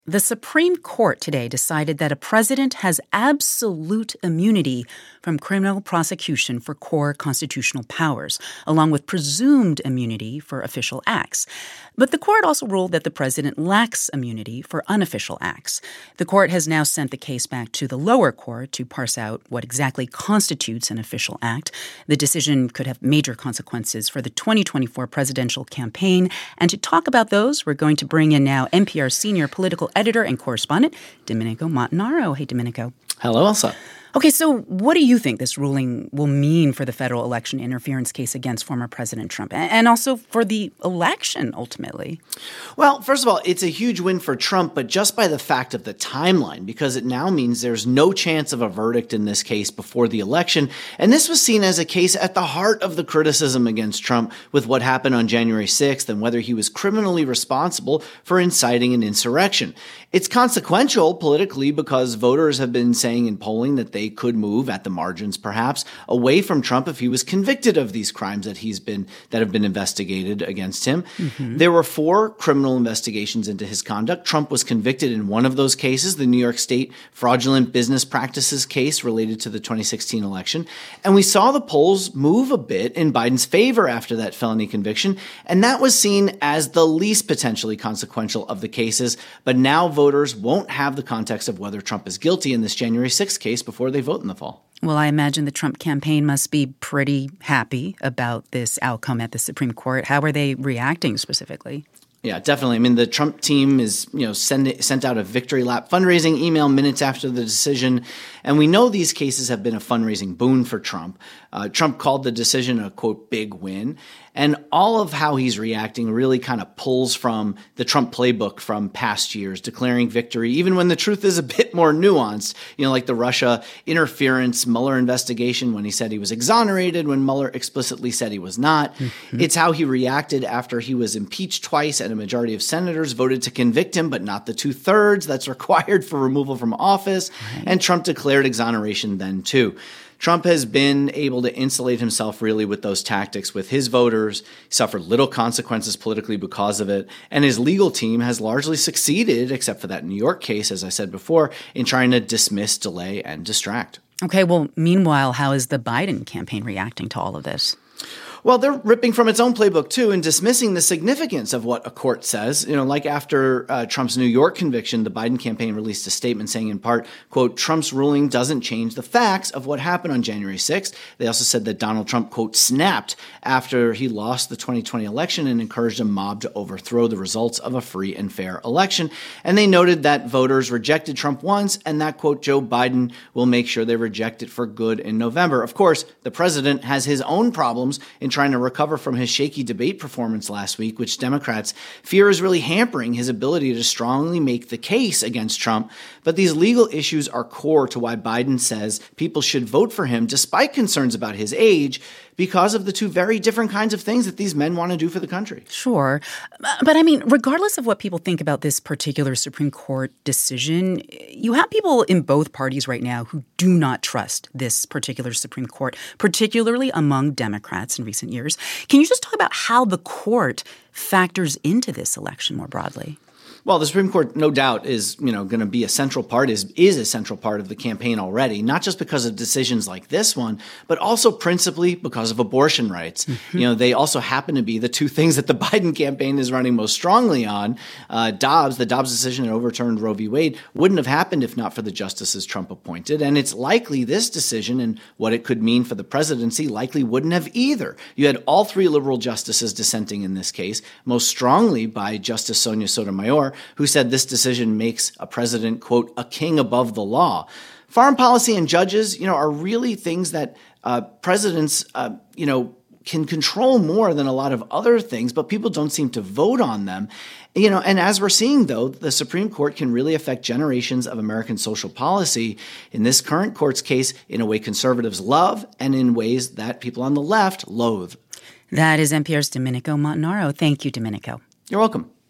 The Supreme Court today decided that a president has absolute immunity from criminal prosecution for core constitutional powers, along with presumed immunity for official acts. But the court also ruled that the president lacks immunity for unofficial acts. The court has now sent the case back to the lower court to parse out what exactly constitutes an official act. The decision could have major consequences for the 2024 presidential campaign. And to talk about those, we're going to bring in now NPR senior political editor and correspondent, Domenico Montanaro. Hey, Domenico. Hello, Elsa. Okay, so what do you think this ruling will mean for the federal election interference case against former President Trump and also for the election ultimately? Well, first of all, it's a huge win for Trump, but just by the fact of the timeline, because it now means there's no chance of a verdict in this case before the election. And this was seen as a case at the heart of the criticism against Trump with what happened on January 6th and whether he was criminally responsible for inciting an insurrection. It's consequential politically because voters have been saying in polling that they could move at the margins, perhaps, away from Trump if he was convicted of these crimes that have been investigated against him. Mm-hmm. There were 4 criminal investigations into his conduct. Trump was convicted in one of those cases, the New York State fraudulent business practices case related to the 2016 election. And we saw the polls move a bit in Biden's favor after that felony conviction, and that was seen as the least potentially consequential of the cases. But now voters won't have the context of whether Trump is guilty in this January 6th case before they vote in the fall. Well, I imagine the Trump campaign must be pretty happy about this outcome at the Supreme Court. How are they reacting specifically? Yeah, definitely. I mean, the Trump team is, sent out a victory lap fundraising email minutes after the decision. And we know these cases have been a fundraising boon for Trump. Trump called the decision a, quote, big win. And all of how he's reacting really kind of pulls from the Trump playbook from past years, declaring victory, even when the truth is a bit more nuanced, like the Russia interference Mueller investigation when he said he was exonerated, when Mueller explicitly said he was not. Mm-hmm. It's how he reacted after he was impeached twice and a majority of senators voted to convict him, but not the 2/3 that's required for removal from office. Right. And Trump declared exoneration then, too. Trump has been able to insulate himself really with those tactics with his voters. He suffered little consequences politically because of it. And his legal team has largely succeeded, except for that New York case, as I said before, in trying to dismiss, delay, and distract. Okay, well, meanwhile, how is the Biden campaign reacting to all of this? Well, they're ripping from its own playbook, too, and dismissing the significance of what a court says. Like after Trump's New York conviction, the Biden campaign released a statement saying in part, quote, Trump's ruling doesn't change the facts of what happened on January 6th. They also said that Donald Trump, quote, snapped after he lost the 2020 election and encouraged a mob to overthrow the results of a free and fair election. And they noted that voters rejected Trump once and that, quote, Joe Biden will make sure they reject it for good in November. Of course, the president has his own problems in trying to recover from his shaky debate performance last week, which Democrats fear is really hampering his ability to strongly make the case against Trump. But these legal issues are core to why Biden says people should vote for him, despite concerns about his age, because of the 2 very different kinds of things that these men want to do for the country. Sure. But I mean, regardless of what people think about this particular Supreme Court decision, you have people in both parties right now who do not trust this particular Supreme Court, particularly among Democrats in recent years. Can you just talk about how the court factors into this election more broadly? Well, the Supreme Court, no doubt, is going to be a central part, is a central part of the campaign already, not just because of decisions like this one, but also principally because of abortion rights. Mm-hmm. They also happen to be the 2 things that the Biden campaign is running most strongly on. The Dobbs decision that overturned Roe v. Wade wouldn't have happened if not for the justices Trump appointed. And it's likely this decision and what it could mean for the presidency likely wouldn't have either. You had all 3 liberal justices dissenting in this case, most strongly by Justice Sonia Sotomayor, who said this decision makes a president, quote, a king above the law. Foreign policy and judges, are really things that presidents, can control more than a lot of other things, but people don't seem to vote on them. And as we're seeing, though, the Supreme Court can really affect generations of American social policy. In this current court's case, in a way conservatives love and in ways that people on the left loathe. That is NPR's Domenico Montanaro. Thank you, Domenico. You're welcome.